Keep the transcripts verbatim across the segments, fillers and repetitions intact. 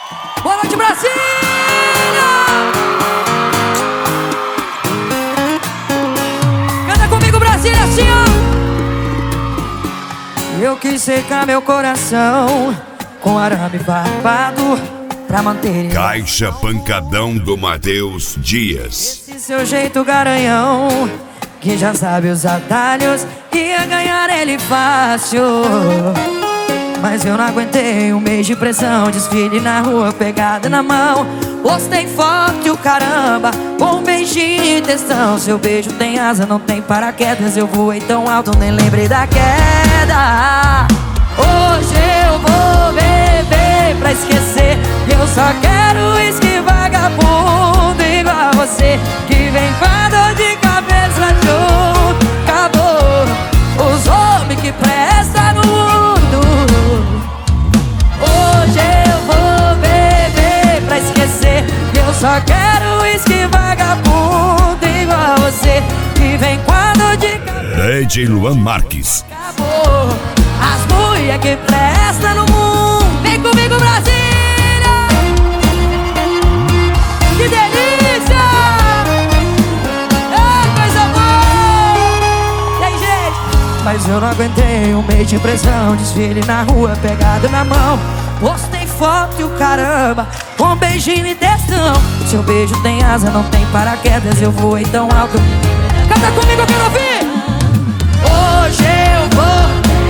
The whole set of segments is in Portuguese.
Boa noite, Brasília! Canta comigo, Brasília, assim, ó. Eu quis secar meu coração com arame farpado pra manter Caixa Pancadão do Matheus Dias. esse seu jeito garanhão, que já sabe os atalhos, ia ganhar ele fácil. Mas eu não aguentei um mês de pressão, desfile na rua, pegada na mão. Postei foto e o caramba, com um beijinho e textão. Seu beijo tem asa, não tem paraquedas. Eu voei tão alto, nem lembrei da queda. Hoje eu vou beber pra esquecer. Eu só quero uísque vagabundo igual a você, que vem com a dor de cabeça junto. Acabou os homens que prestam no mundo. Hoje eu vou beber pra esquecer. Eu só quero uísque vagabundo igual a você, que vem com a dor de cabeça. D J Luan Marques. Acabou as mulher que prestam no mundo. Vem comigo, Brasília! Que delícia! Ei, coisa boa! E aí, gente? Mas eu não aguentei um mês de pressão, desfile na rua, pegado na mão. Postei foto e o caramba, com um beijinho e textão. Seu beijo tem asa, não tem paraquedas. Eu voei tão alto. Canta comigo, eu quero ouvir! Hoje eu vou,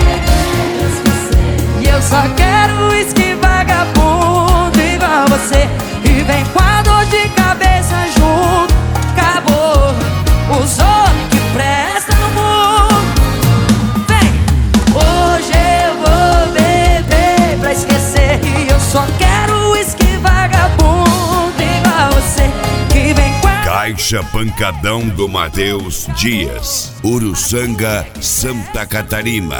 e eu só quero uísque vagabundo igual você, e vem com a dor de cabeça junto. Acabou os homens que prestam no mundo. Vem! Hoje eu vou beber pra esquecer, e eu só quero uísque vagabundo igual você, que vem com a... Caixa Pancadão do Matheus Dias, Uruçanga, Santa Catarina.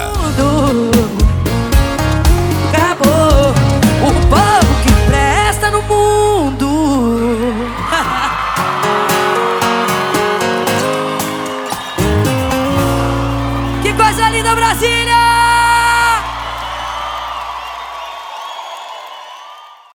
Acabou o povo que presta no mundo. Que coisa linda, Brasília!